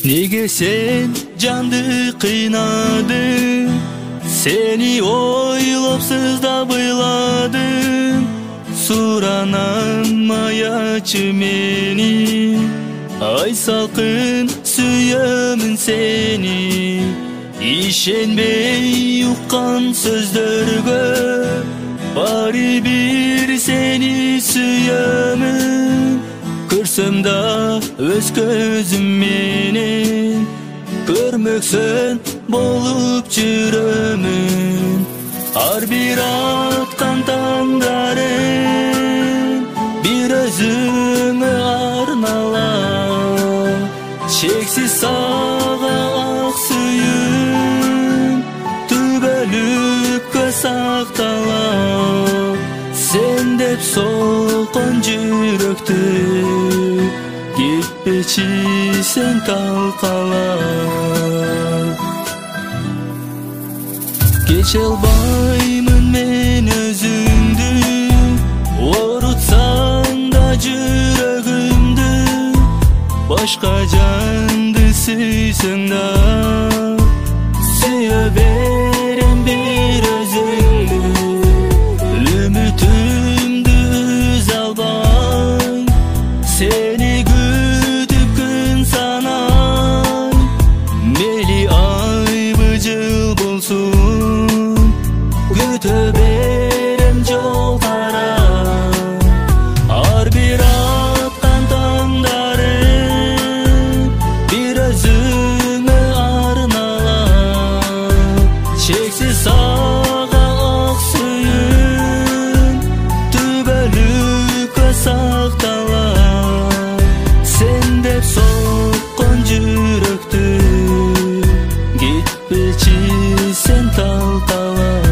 Неге сен жанды кыйнадың, сени ойлопсуз да быйладың. Суранам маячы мени, ай салкын сүйөмүн сени. Ишенбей уккан сөздөргө, баары бир сени сүйөмүн. Көрсөм да өз көзүм менен, көрмөксөн болуп жүрөмүн. Ар бир аткан таңдарым бир өзүңө арналам. Чексиз сага ак сүйүүм түбөлүккө сакталам. Сен деп солкон жүрөктү кетпечи сен талкалап. Кече албаймын мен өзүңдү, оорутсаң да жүрөгүмдү. Башка жанды сүйсөң да сүйө берем бир өзүңдү. Үмүтүмдү үзе албай, сени күтүп күн санай. Мейли айбы жыл болсун, күтө берем жол карап. Ар бир аткан таңдарым бир өзүңө арналам. Чексиз сага ак сүйүүм түбөлүккө сакталам. Сен деп соккон жүрөктү кетпечи сен талкалап.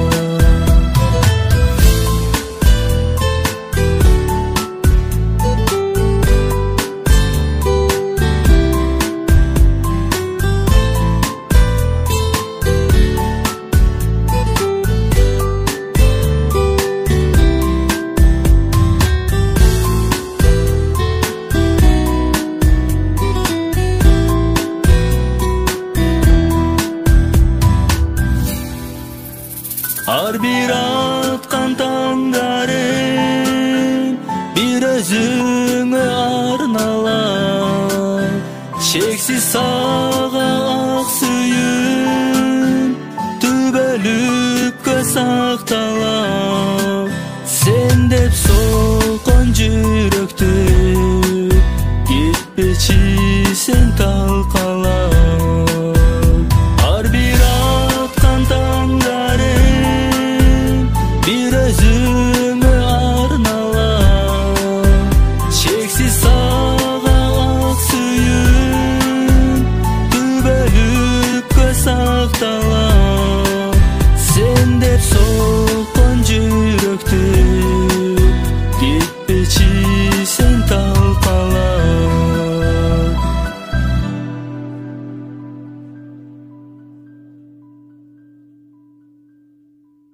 Ар бир аткан таңдарым бир өзүңө арналам. Чексиз сага